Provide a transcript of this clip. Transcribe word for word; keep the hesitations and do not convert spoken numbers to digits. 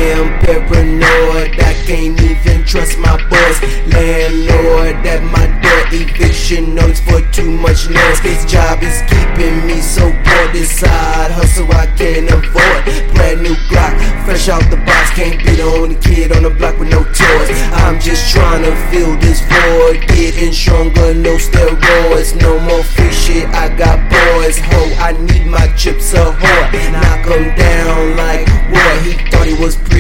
am paranoid, I can't even trust my boys. Landlord at my door, eviction notice for too much noise. This job is keeping me so poor, this side hustle I can't avoid. Brand new Glock, fresh out the box, can't be the only kid on the block with no toys. I'm just trying to fill this void, getting stronger, no steroids. No more free shit, I got boys. Ho, I need my chips ahoy, knock 'em down like what? He thought he was